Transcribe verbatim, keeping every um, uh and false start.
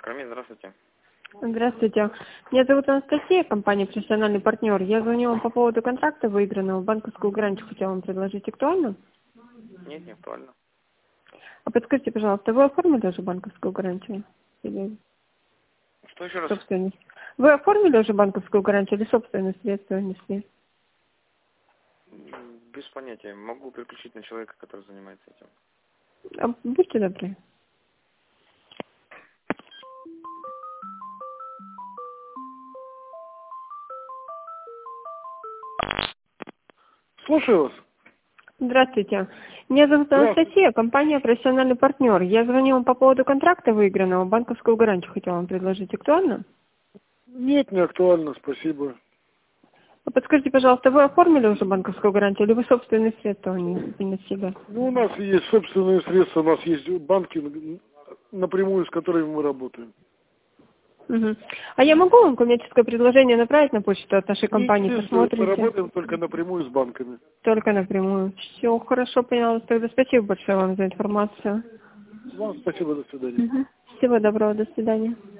Кармин, здравствуйте. Здравствуйте. Меня зовут Анастасия, компания «Профессиональный партнер». Я звоню вам по поводу контракта выигранного. Банковскую гарантию хотела вам предложить. Актуально? Нет, не актуально. А подскажите, пожалуйста, вы оформили уже банковскую гарантию? Или Что еще раз? собственность? Вы оформили уже банковскую гарантию или собственные средства внесли? Без понятия. Могу переключить на человека, который занимается этим. А, будьте добры. Слушаю вас. Здравствуйте. Меня зовут Здравствуйте. Анастасия, компания «Профессиональный партнер». Я звоню вам по поводу контракта выигранного. Банковскую гарантию хотела вам предложить. Актуально? Нет, не актуально, спасибо. А подскажите, пожалуйста, вы оформили уже банковскую гарантию или вы собственные средства не на себя? Ну, у нас есть собственные средства, у нас есть банки, напрямую с которыми мы работаем. Угу. А я могу вам коммерческое предложение направить на почту от нашей компании? Естественно, мы Посмотрите. работаем только напрямую с банками. Только напрямую. Все, хорошо, поняла. Тогда спасибо большое вам за информацию. Вам спасибо, до свидания. Угу. Всего доброго, до свидания.